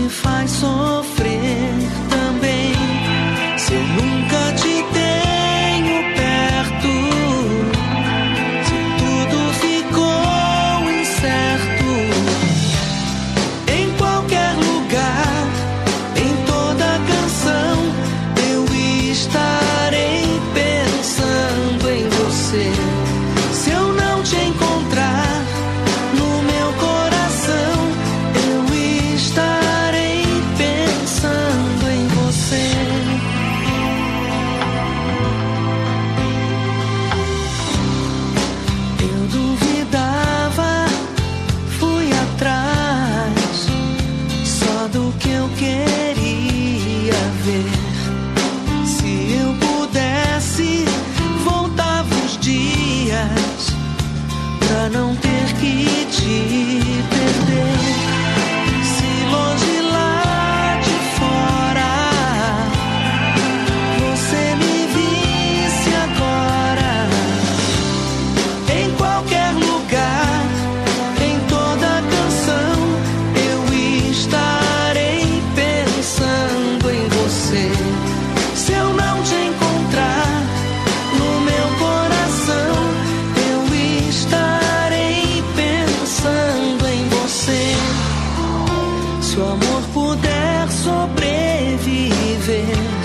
me faz sofrer também. Se eu nunca te tenho perto, se tudo ficou incerto, em qualquer lugar, em toda canção, eu estarei pensando em você. Se eu não te encontrar no meu coração, eu estarei pensando em você. Eu duvidava, fui atrás só do que eu queria ver. Se eu pudesse, voltava os dias pra não ter que te perder. Se longe lá de fora você me visse agora, em qualquer lugar, em toda canção, eu estarei pensando em você. Se eu não te encontrar no meu coração, eu estarei pensando em você. Se o amor puder sobreviver